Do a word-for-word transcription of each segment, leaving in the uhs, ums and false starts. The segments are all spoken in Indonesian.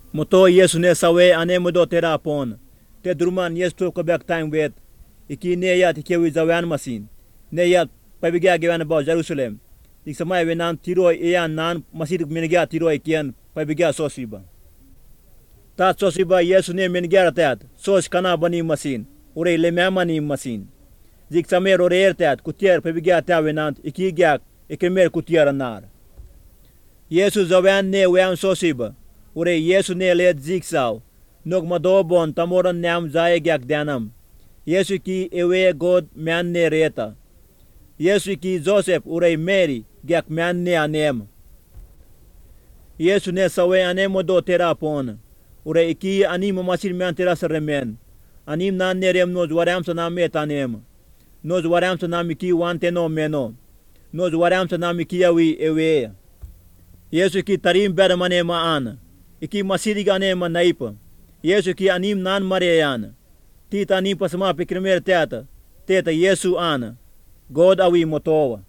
Moto Yesu ne sawe ane modo tera pon. Te druman Yesu to ko back time wet. Iki ne ya ti kewi zawan masin. Ne ya pabiga gewan ba Jerusalem. Ik samay wenan tiro e nan masir menga tiro ikian pabiga sosiba. Ta sosiba Yesu ne menga tat. Sos kana bani masin. Ure le mamani masin. Zik samer ore tat kutier pabiga ta wenan iki gyak ekemer kutier nar. Yesu zawan ne wean sosiba. Ure Yesu ne let ziksaw. Nog madobon tamoran nam zaye gyak danam. Yesu ki ewe God man ne reta. Yesu ki Joseph ure Mary gyak man ne anem. Yesu ne sawe anemo do tera pon. Ure iki anim masir man tera sermen. Anim nan ne rem nos waram sa nam etanem. Nos waram sa nam ki wante no meno. Nos waram sa nam ki awi ewe. Yesu ki tarim bad mane ma an. Iki masiri gane ma naipa. Yesu ki anim nan mareyan. Tita anim pasma pikrimer teata. Teta Yesu ana. God awi motowa.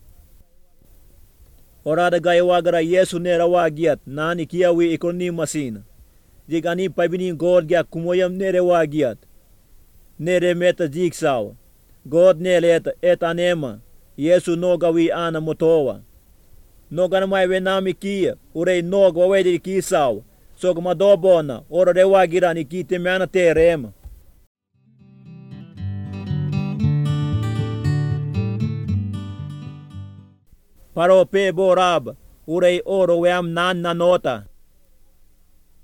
Orada gayawagara Yesu ne rawagiat. Nan iki awi ikroni masin. Jig anim pabini God gya kumoyam ne rewagiat. Ne remeta jigsaw. God ne leta et anema. Yesu no gawi ana motowa. No ganamay wenami kia. Urei no gawedi kisaw. Sog madobona ora rewagira ni kite mana terem. Paro pe borab urei oro weam nan nanota.